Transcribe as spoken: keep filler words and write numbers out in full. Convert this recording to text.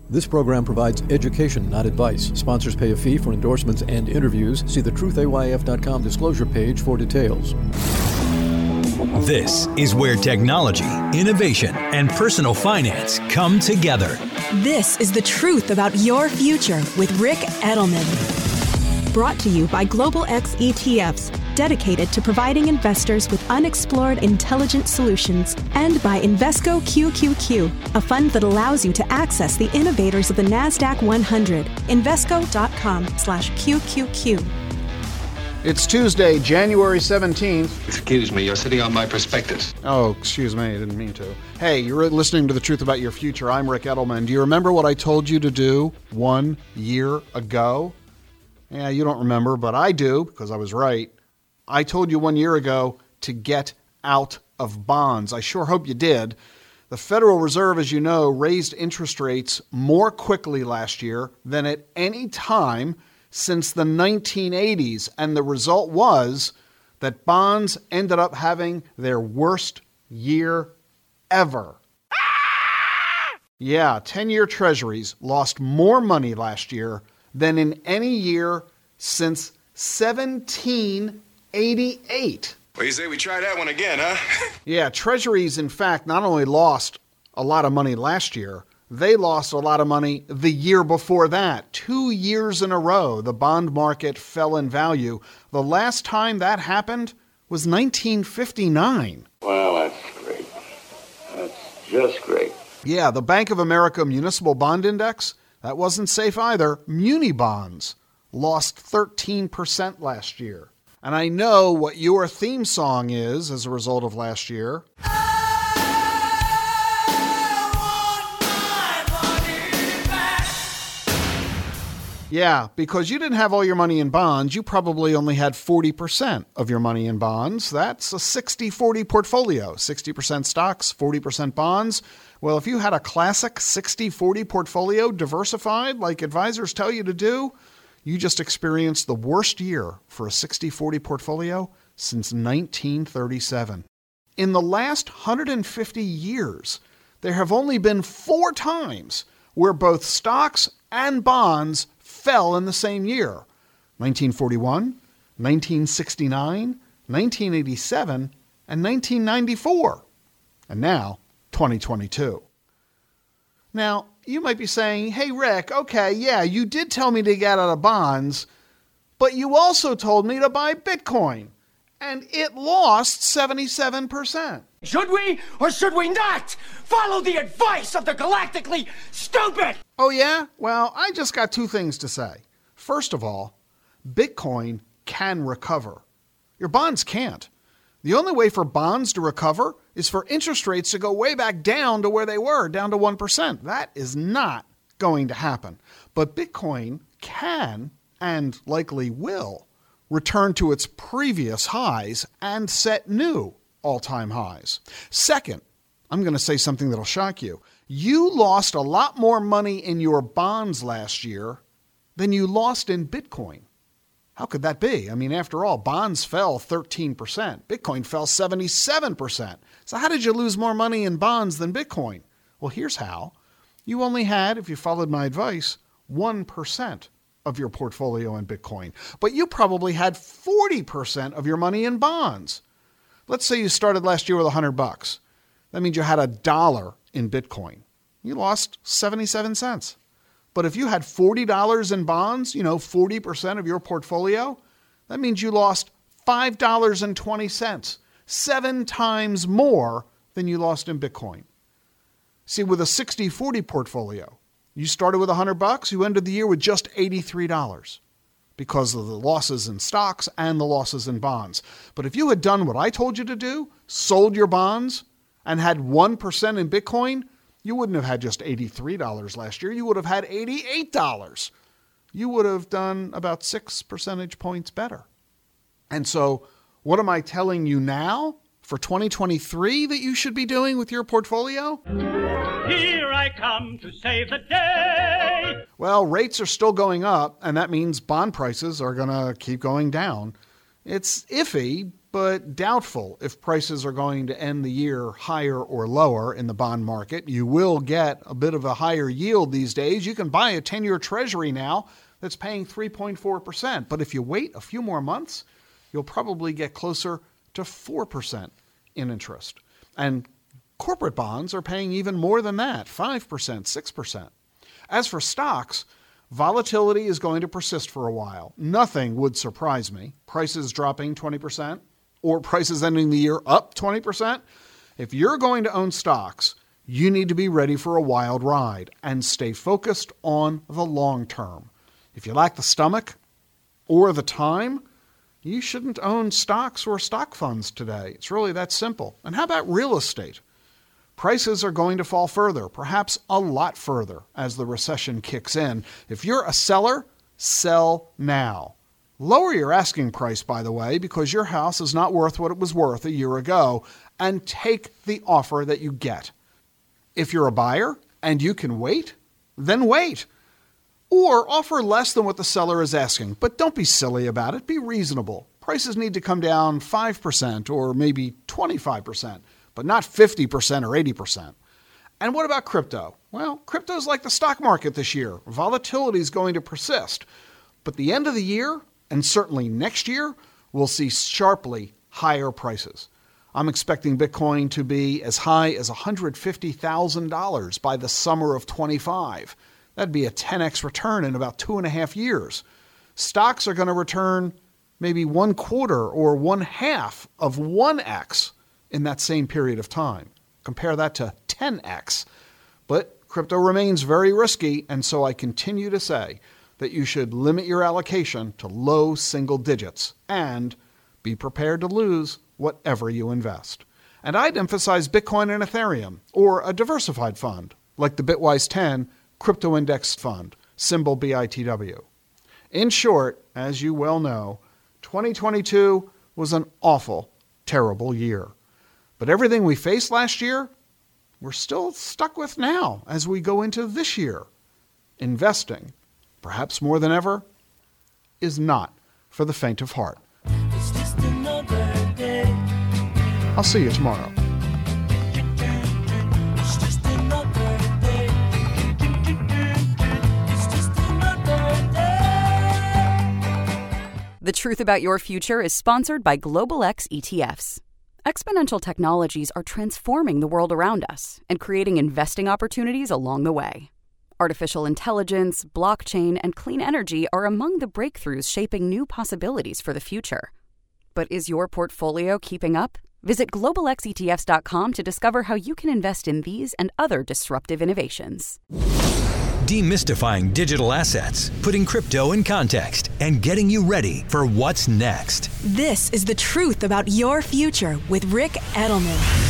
This program provides education, not advice. Sponsors pay a fee for endorsements and interviews. See the truth A Y F dot com disclosure page for details. This is where technology, innovation, and personal finance come together. This is the truth about your future with Ric Edelman. Brought to you by Global X E T Fs, dedicated to providing investors with unexplored intelligent solutions, and by Invesco Q Q Q, a fund that allows you to access the innovators of the NASDAQ one hundred. Invesco.com slash QQQ. It's Tuesday, January seventeenth. Excuse me, you're sitting on my prospectus. Oh, excuse me, I didn't mean to. Hey, you're listening to The Truth About Your Future. I'm Ric Edelman. Do you remember what I told you to do one year ago? Yeah, you don't remember, but I do, because I was right. I told you one year ago to get out of bonds. I sure hope you did. The Federal Reserve, as you know, raised interest rates more quickly last year than at any time since the nineteen eighties, and the result was that bonds ended up having their worst year ever. Ah! Yeah, ten-year treasuries lost more money last year than in any year since seventeen eighty-eight. Well, you say we try that one again, huh? Yeah, treasuries, in fact, not only lost a lot of money last year, they lost a lot of money the year before that. Two years in a row, the bond market fell in value. The last time that happened was nineteen fifty-nine. Well, that's great. That's just great. Yeah, the Bank of America Municipal Bond Index, that wasn't safe either. Muni bonds lost thirteen percent last year. And I know what your theme song is as a result of last year. Yeah, because you didn't have all your money in bonds, you probably only had forty percent of your money in bonds. That's a sixty forty portfolio, sixty percent stocks, forty percent bonds. Well, if you had a classic sixty forty portfolio diversified like advisors tell you to do, you just experienced the worst year for a sixty forty portfolio since nineteen thirty-seven. In the last one hundred fifty years, there have only been four times where both stocks and bonds fell in the same year: nineteen forty-one, nineteen sixty-nine, nineteen eighty-seven, and nineteen ninety-four. And now, twenty twenty-two. Now, you might be saying, hey, Rick, okay, yeah, you did tell me to get out of bonds, but you also told me to buy Bitcoin, and it lost seventy-seven percent. Should we or should we not follow the advice of the galactically stupid? Oh, yeah? Well, I just got two things to say. First of all, Bitcoin can recover. Your bonds can't. The only way for bonds to recover is for interest rates to go way back down to where they were, down to one percent. That is not going to happen. But Bitcoin can, and likely will, return to its previous highs and set new all-time highs. Second, I'm going to say something that'll shock you. You lost a lot more money in your bonds last year than you lost in Bitcoin. How could that be? I mean, after all, bonds fell thirteen percent. Bitcoin fell seventy-seven percent. So how did you lose more money in bonds than Bitcoin? Well, here's how. You only had, if you followed my advice, one percent of your portfolio in Bitcoin. But you probably had forty percent of your money in bonds. Let's say you started last year with one hundred bucks. That means you had a dollar in Bitcoin. You lost seventy-seven cents. But if you had forty dollars in bonds, you know, forty percent of your portfolio, that means you lost five dollars and twenty cents, seven times more than you lost in Bitcoin. See, with a sixty forty portfolio, you started with one hundred bucks, you ended the year with just eighty-three dollars because of the losses in stocks and the losses in bonds. But if you had done what I told you to do, sold your bonds, and had one percent in Bitcoin, you wouldn't have had just eighty-three dollars last year. You would have had eighty-eight dollars. You would have done about six percentage points better. And so what am I telling you now for twenty twenty-three that you should be doing with your portfolio? Here I come to save the day. Well, rates are still going up, and that means bond prices are going to keep going down. It's iffy, but doubtful if prices are going to end the year higher or lower in the bond market. You will get a bit of a higher yield these days. You can buy a ten-year Treasury now that's paying three point four percent. But if you wait a few more months, you'll probably get closer to four percent in interest. And corporate bonds are paying even more than that, five percent, six percent. As for stocks, volatility is going to persist for a while. Nothing would surprise me. Prices dropping twenty percent or prices ending the year up twenty percent. If you're going to own stocks, you need to be ready for a wild ride and stay focused on the long term. If you lack the stomach or the time, you shouldn't own stocks or stock funds today. It's really that simple. And how about real estate? Prices are going to fall further, perhaps a lot further, as the recession kicks in. If you're a seller, sell now. Lower your asking price, by the way, because your house is not worth what it was worth a year ago, and take the offer that you get. If you're a buyer and you can wait, then wait. Or offer less than what the seller is asking, but don't be silly about it. Be reasonable. Prices need to come down five percent or maybe twenty-five percent. But not fifty percent or eighty percent. And what about crypto? Well, crypto's like the stock market this year. Volatility is going to persist. But the end of the year, and certainly next year, we'll see sharply higher prices. I'm expecting Bitcoin to be as high as one hundred fifty thousand dollars by the summer of twenty-five. That'd be a ten x return in about two and a half years. Stocks are going to return maybe one quarter or one half of one x in that same period of time. Compare that to ten x. But crypto remains very risky, and so I continue to say that you should limit your allocation to low single digits and be prepared to lose whatever you invest. And I'd emphasize Bitcoin and Ethereum, or a diversified fund, like the Bitwise ten Crypto Index Fund, symbol B I T W. In short, as you well know, twenty twenty-two was an awful, terrible year. But everything we faced last year, we're still stuck with now as we go into this year. Investing, perhaps more than ever, is not for the faint of heart. It's just another day. I'll see you tomorrow. It's just another day. It's just another day. The Truth About Your Future is sponsored by Global X E T Fs. Exponential technologies are transforming the world around us and creating investing opportunities along the way. Artificial intelligence, blockchain, and clean energy are among the breakthroughs shaping new possibilities for the future. But is your portfolio keeping up? Visit global x e t f s dot com to discover how you can invest in these and other disruptive innovations. Demystifying digital assets, putting crypto in context, and getting you ready for what's next. This is The Truth About Your Future with Rick Edelman.